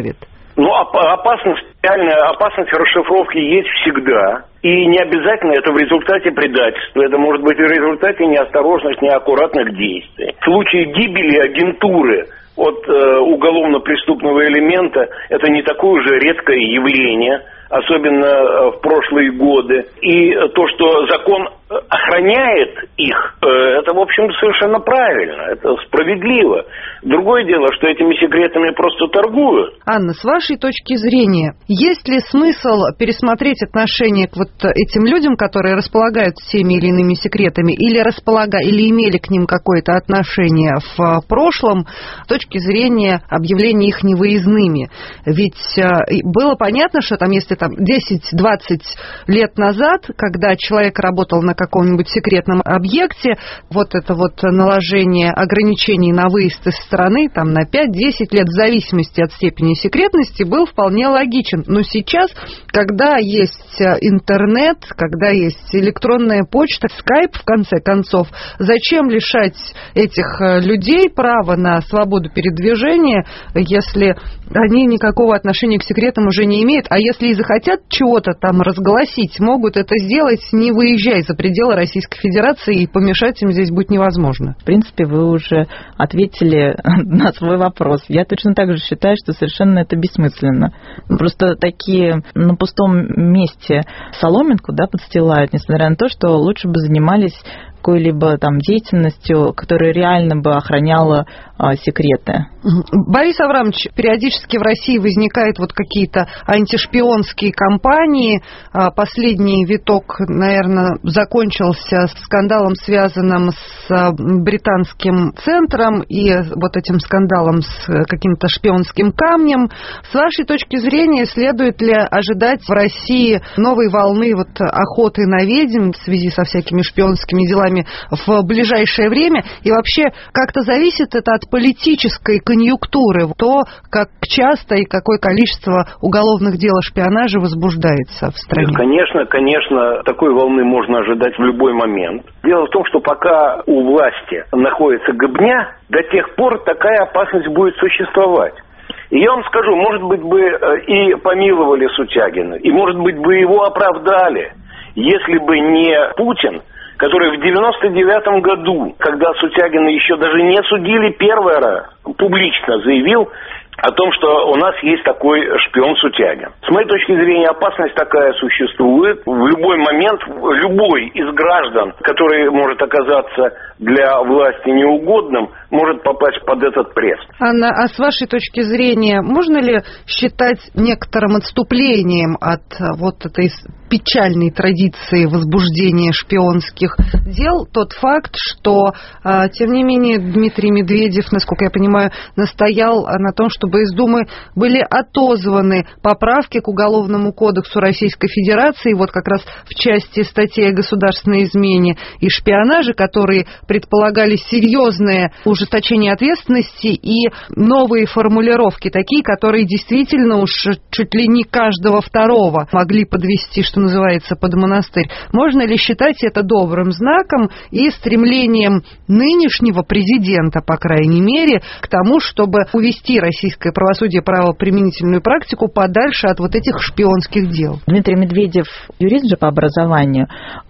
Ну, опасность, реальная опасность расшифровки есть всегда. И не обязательно это в результате предательства. Это может быть в результате неосторожных, неаккуратных действий. В случае гибели агентуры от э, уголовно-преступного элемента это не такое уже редкое явление, особенно э, в прошлые годы. И то, что закон охраняет их, э, это, в общем, совершенно правильно, это справедливо. Другое дело, что этими секретами просто торгуют. Анна, с вашей точки зрения, есть ли смысл пересмотреть отношение к вот этим людям, которые располагают теми или иными секретами, или, располага... или имели к ним какое-то отношение в прошлом, с точки зрения объявления их невыездными? Ведь было понятно, что там, если там десять-двадцать лет назад, когда человек работал на каком-нибудь секретном объекте, вот это вот наложение ограничений на выезд из страны там, на пять-десять лет, в зависимости от степени секретности, был вполне логичен. Но сейчас, когда есть интернет, когда есть электронная почта, скайп, в конце концов, зачем лишать этих людей права на свободу передвижения, если они никакого отношения к секретам уже не имеют, а если и захотят чего-то там разгласить, могут это сделать, не выезжая за пределы Российской Федерации, и помешать им здесь будет невозможно. В принципе, вы уже ответили на свой вопрос. Я точно так же считаю, что совершенно это бессмысленно. Просто такие на пустом месте соломинку, да, подстилают, несмотря на то, что лучше бы занимались какой-либо там деятельностью, которая реально бы охраняла а, секреты. Борис Аврамович, периодически в России возникают вот какие-то антишпионские кампании. Последний виток, наверное, закончился скандалом, связанным с британским центром и вот этим скандалом с каким-то шпионским камнем. С вашей точки зрения, следует ли ожидать в России новой волны вот охоты на ведьм в связи со всякими шпионскими делами в ближайшее время? И вообще, как-то зависит это от политической конъюнктуры, то, как часто и какое количество уголовных дел о шпионаже возбуждается в стране? Нет, конечно, конечно, такой волны можно ожидать в любой момент. Дело в том, что пока у власти находится гыбня, до тех пор такая опасность будет существовать. И я вам скажу, может быть, бы и помиловали Сутягина, и, может быть, бы его оправдали, если бы не Путин, который в девяносто девятом году, когда Сутягина еще даже не судили первый раз, публично заявил о том, что у нас есть такой шпион Сутягин. С моей точки зрения, опасность такая существует. В любой момент любой из граждан, который может оказаться для власти неугодным, может попасть под этот прест. Анна, а с вашей точки зрения, можно ли считать некоторым отступлением от вот этой печальной традиции возбуждения шпионских дел тот факт, что, тем не менее, Дмитрий Медведев, насколько я понимаю, настоял на том, чтобы из Думы были отозваны поправки к Уголовному кодексу Российской Федерации, вот как раз в части статей о государственной измене и шпионаже, которые предполагали серьезное ужесточение ответственности и новые формулировки, такие, которые действительно уж чуть ли не каждого второго могли подвести, что называется, под монастырь. Можно ли считать это добрым знаком и стремлением нынешнего президента, по крайней мере, к тому, чтобы увести российское правосудие, правоприменительную практику подальше от вот этих шпионских дел? Дмитрий Медведев юрист же по образованию,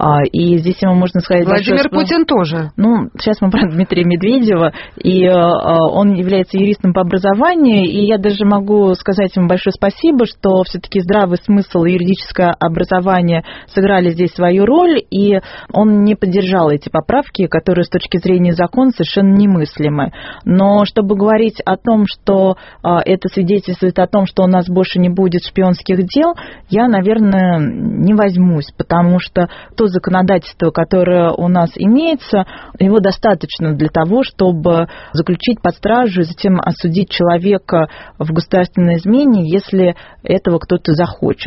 и здесь ему можно сказать... Владимир большое... Путин тоже. Ну, сейчас мы про Дмитрия Медведева, и он является юристом по образованию, и я даже могу сказать ему большое спасибо, что все-таки здравый смысл и юридическое образование сыграли здесь свою роль, и он не поддержал эти поправки, которые с точки зрения закона совершенно немыслимы. Но чтобы говорить о том, что это свидетельствует о том, что у нас больше не будет шпионских дел, я, наверное, не возьмусь, потому что то законодательство, которое у нас имеется, его достаточно для того, чтобы заключить под стражу и затем осудить человека в государственной измене, если этого кто-то захочет. С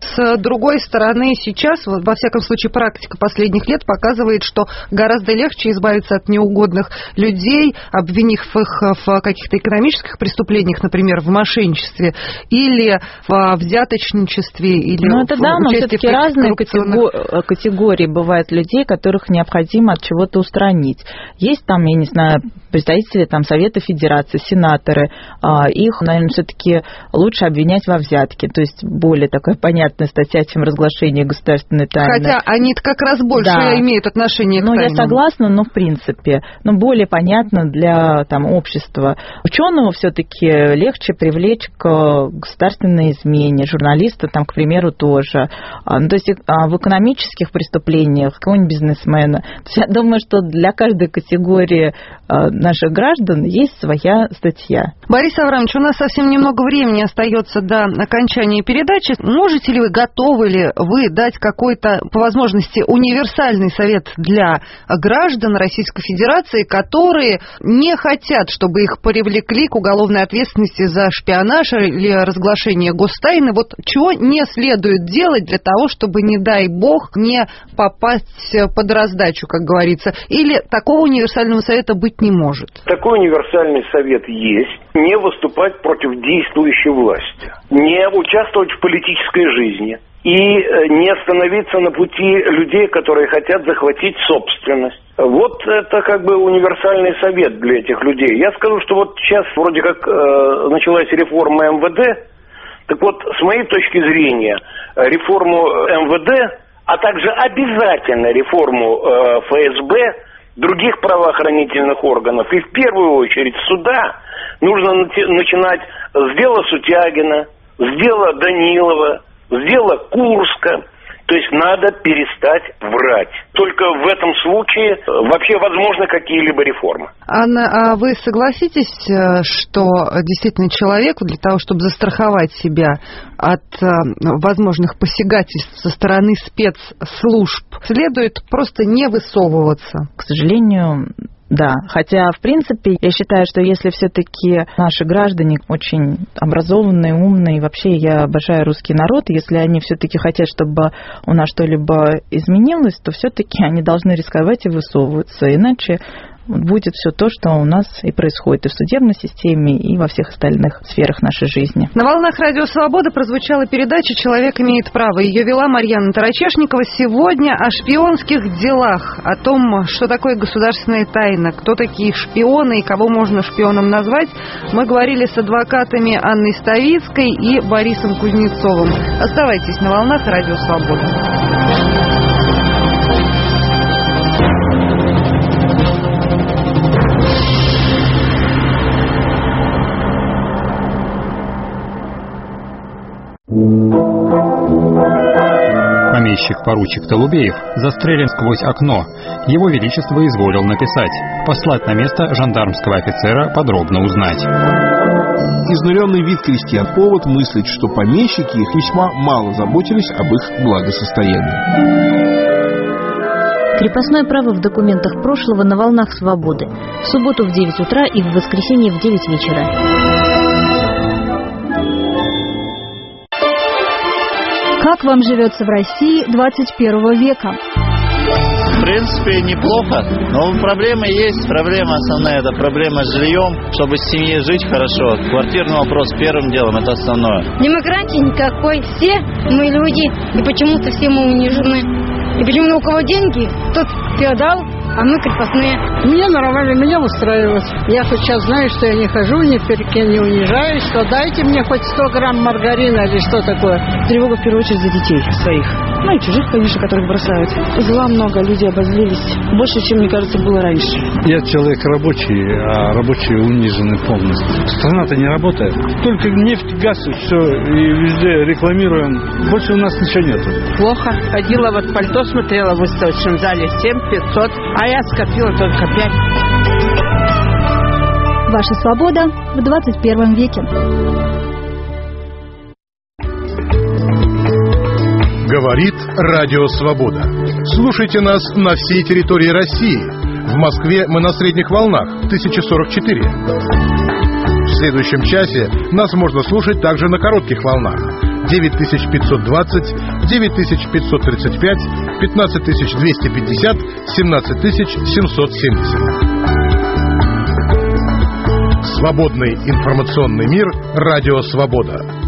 с другой стороны, сейчас, во всяком случае, практика последних лет показывает, что гораздо легче избавиться от неугодных людей, обвинив их в каких-то экономических преступлениях, например, в мошенничестве или в взяточничестве, или ну, это в да, но участии все-таки в разные коррупционных... категории бывают людей, которых необходимо от чего-то устранить. Есть там, я не знаю, представители там, Совета Федерации, сенаторы, их, наверное, все-таки лучше обвинять во взятке, то есть более такая понятная статья, чем разглашение государственной тайны. Хотя они-то как раз больше да. имеют отношение к ну, тайнам. Я согласна, но в принципе, ну, более понятно для там, общества. Ученого все-таки легче привлечь к государственной измене, журналиста, там, к примеру, тоже. Ну, то есть в экономических преступлениях какого-нибудь бизнесмена. То есть я думаю, что для каждой категории наших граждан есть своя статья. Борис Аврамович, у нас совсем немного времени остается до окончания передачи. Можете ли вы, готовы ли вы дать какой-то, по возможности, универсальный совет для граждан Российской Федерации, которые не хотят, чтобы их привлекли к уголовной ответственности за шпионаж или разглашение гостайны? Вот чего не следует делать для того, чтобы, не дай бог, не попасть под раздачу, как говорится? Или такого универсального совета быть не может? Такой универсальный совет есть. Не выступать против действующей власти. Не участвовать в политической жизни. И не становиться на пути людей, которые хотят захватить собственность. Вот это как бы универсальный совет для этих людей. Я скажу, что вот сейчас вроде как э, началась реформа эм вэ дэ. Так вот, с моей точки зрения, реформу эм вэ дэ, а также обязательно реформу э, эф эс бэ, других правоохранительных органов, и в первую очередь суда, нужно начинать с дела Сутягина, с дела Данилова, с дела Курска. То есть надо перестать врать. Только в этом случае вообще возможны какие-либо реформы. Анна, а вы согласитесь, что действительно человеку для того, чтобы застраховать себя от возможных посягательств со стороны спецслужб, следует просто не высовываться? К сожалению, да. Хотя, в принципе, я считаю, что если все-таки наши граждане очень образованные, умные, и вообще я обожаю русский народ, если они все-таки хотят, чтобы у нас что-либо изменилось, то все-таки они должны рисковать и высовываться, иначе будет все то, что у нас и происходит и в судебной системе, и во всех остальных сферах нашей жизни. На волнах Радио Свобода прозвучала передача «Человек имеет право». Ее вела Марьяна Тарачешникова. Сегодня о шпионских делах, о том, что такое государственная тайна, кто такие шпионы и кого можно шпионом назвать, мы говорили с адвокатами Анной Ставицкой и Борисом Кузнецовым. Оставайтесь на волнах Радио Свобода. Помещик-поручик Толубеев застрелен сквозь окно. Его Величество изволил написать: послать на место жандармского офицера подробно узнать. Изнуренный вид крестьян — повод мыслить, что помещики их весьма мало заботились об их благосостоянии. Крепостное право в документах прошлого на волнах Свободы. В субботу в девять утра и в воскресенье в девять вечера. Как вам живется в России двадцать первого века? В принципе, неплохо, но проблемы есть. Проблема основная — это проблема с жильем. Чтобы с семьей жить хорошо, квартирный вопрос первым делом, это основное. Демократии никакой. Все мы люди, и почему-то все мы унижены. И почему у кого деньги, тот феодал, а мы крепостные. Мне нормально, меня устраивает. Я хоть сейчас знаю, что я не хожу, ни перед кем не унижаюсь, что дайте мне хоть сто грамм маргарина или что такое. Тревога в первую очередь за детей своих. Ну и чужих, конечно, которых бросают. Зла много, люди обозлились. Больше, чем, мне кажется, было раньше. Я человек рабочий, а рабочие унижены полностью. Страна-то не работает. Только нефть, газ, все, и везде рекламируем. Больше у нас ничего нету. Плохо. Ходила, вот пальто смотрела в выставочном зале, семь пятьсот, а я скопила только пять. Ваша свобода в двадцать первом веке. Говорит Радио Свобода. Слушайте нас на всей территории России. В Москве мы на средних волнах тысяча сорок четыре. В следующем часе нас можно слушать также на коротких волнах девять пятьсот двадцать, девять пятьсот тридцать пять, пятнадцать двести пятьдесят, семнадцать семьсот семьдесят. Свободный информационный мир. Радио Свобода.